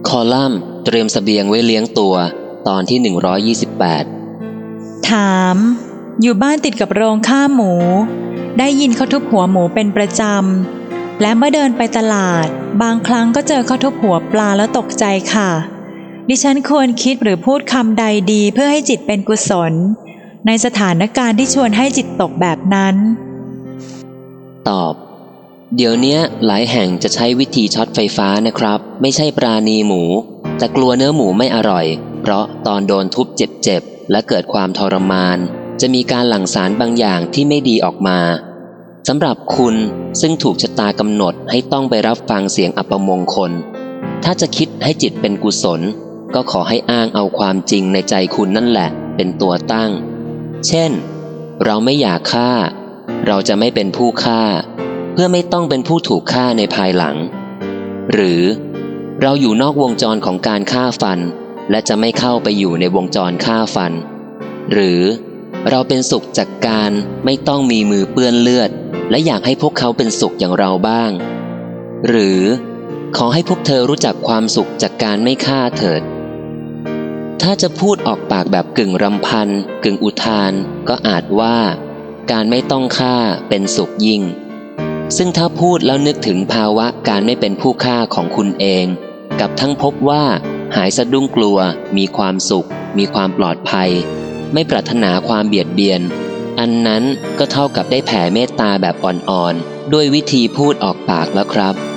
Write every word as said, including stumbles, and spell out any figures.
คอลัมน์เตรียมเสบียงไว้เลี้ยงตัวตอนที่หนึ่งร้อยยี่สิบแปดถามอยู่บ้านติดกับโรงฆ่าหมูได้ยินเขาทุบหัวหมูเป็นประจำและเมื่อเดินไปตลาดบางครั้งก็เจอเขาทุบหัวปลาแล้วตกใจค่ะดิฉันควรคิดหรือพูดคำใดดีเพื่อให้จิตเป็นกุศลในสถานการณ์ที่ชวนให้จิตตกแบบนั้นตอบเดี๋ยวนี้หลายแห่งจะใช้วิธีช็อตไฟฟ้านะครับไม่ใช่ปราณีหมูแต่กลัวเนื้อหมูไม่อร่อยเพราะตอนโดนทุบเจ็บๆและเกิดความทรมานจะมีการหลั่งสารบางอย่างที่ไม่ดีออกมาสำหรับคุณซึ่งถูกชะตากำหนดให้ต้องไปรับฟังเสียงอัปมงคลถ้าจะคิดให้จิตเป็นกุศลก็ขอให้อ้างเอาความจริงในใจคุณนั่นแหละเป็นตัวตั้งเช่นเราไม่อยากฆ่าเราจะไม่เป็นผู้ฆ่าเพื่อไม่ต้องเป็นผู้ถูกฆ่าในภายหลังหรือเราอยู่นอกวงจรของการฆ่าฟันและจะไม่เข้าไปอยู่ในวงจรฆ่าฟันหรือเราเป็นสุขจากการไม่ต้องมีมือเปื้อนเลือดและอยากให้พวกเขาเป็นสุขอย่างเราบ้างหรือขอให้พวกเธอรู้จักความสุขจากการไม่ฆ่าเถิดถ้าจะพูดออกปากแบบกึ่งรำพันกึ่งอุทานก็อาจว่าการไม่ต้องฆ่าเป็นสุขยิ่งซึ่งถ้าพูดแล้วนึกถึงภาวะการไม่เป็นผู้ฆ่าของคุณเองกับทั้งพบว่าหายสะดุ้งกลัวมีความสุขมีความปลอดภัยไม่ปรารถนาความเบียดเบียนอันนั้นก็เท่ากับได้แผ่เมตตาแบบอ่อนๆด้วยวิธีพูดออกปากแล้วครับ